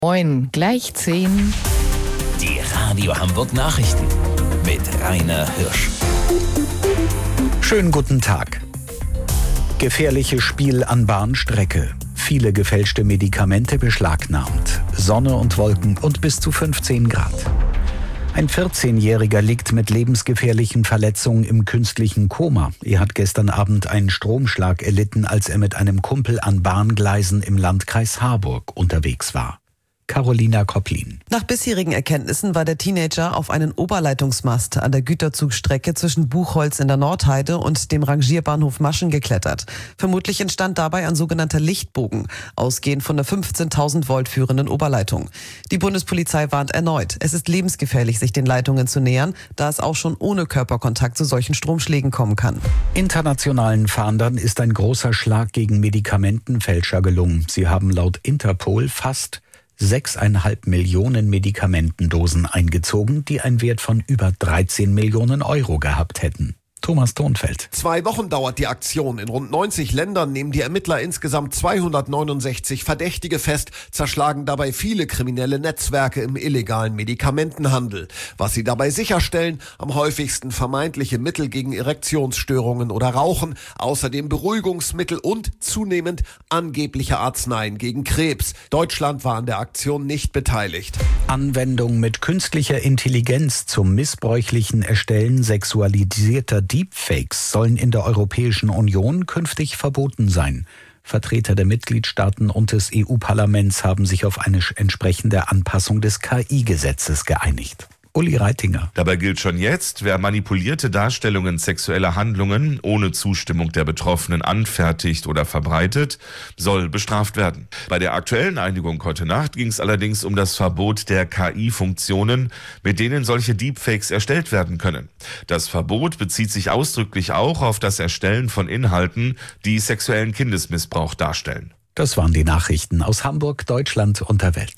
9, gleich 10. Die Radio Hamburg Nachrichten mit Rainer Hirsch. Schönen guten Tag. Gefährliches Spiel an Bahnstrecke. Viele gefälschte Medikamente beschlagnahmt. Sonne und Wolken und bis zu 15 Grad. Ein 14-Jähriger liegt mit lebensgefährlichen Verletzungen im künstlichen Koma. Er hat gestern Abend einen Stromschlag erlitten, als er mit einem Kumpel an Bahngleisen im Landkreis Harburg unterwegs war. Carolina Kopplin. Nach bisherigen Erkenntnissen war der Teenager auf einen Oberleitungsmast an der Güterzugstrecke zwischen Buchholz in der Nordheide und dem Rangierbahnhof Maschen geklettert. Vermutlich entstand dabei ein sogenannter Lichtbogen, ausgehend von der 15.000 Volt führenden Oberleitung. Die Bundespolizei warnt erneut, es ist lebensgefährlich, sich den Leitungen zu nähern, da es auch schon ohne Körperkontakt zu solchen Stromschlägen kommen kann. Internationalen Fahndern ist ein großer Schlag gegen Medikamentenfälscher gelungen. Sie haben laut Interpol fast 6,5 Millionen Medikamentendosen eingezogen, die einen Wert von über 13 Millionen Euro gehabt hätten. Thomas Thonfeld. 2 Wochen dauert die Aktion. In rund 90 Ländern nehmen die Ermittler insgesamt 269 Verdächtige fest, zerschlagen dabei viele kriminelle Netzwerke im illegalen Medikamentenhandel. Was sie dabei sicherstellen, am häufigsten vermeintliche Mittel gegen Erektionsstörungen oder Rauchen, außerdem Beruhigungsmittel und zunehmend angebliche Arzneien gegen Krebs. Deutschland war an der Aktion nicht beteiligt. Anwendung mit künstlicher Intelligenz zum missbräuchlichen Erstellen sexualisierter Deepfakes sollen in der Europäischen Union künftig verboten sein. Vertreter der Mitgliedstaaten und des EU-Parlaments haben sich auf eine entsprechende Anpassung des KI-Gesetzes geeinigt. Uli Reitinger. Dabei gilt schon jetzt, wer manipulierte Darstellungen sexueller Handlungen ohne Zustimmung der Betroffenen anfertigt oder verbreitet, soll bestraft werden. Bei der aktuellen Einigung heute Nacht ging es allerdings um das Verbot der KI-Funktionen, mit denen solche Deepfakes erstellt werden können. Das Verbot bezieht sich ausdrücklich auch auf das Erstellen von Inhalten, die sexuellen Kindesmissbrauch darstellen. Das waren die Nachrichten aus Hamburg, Deutschland und der Welt.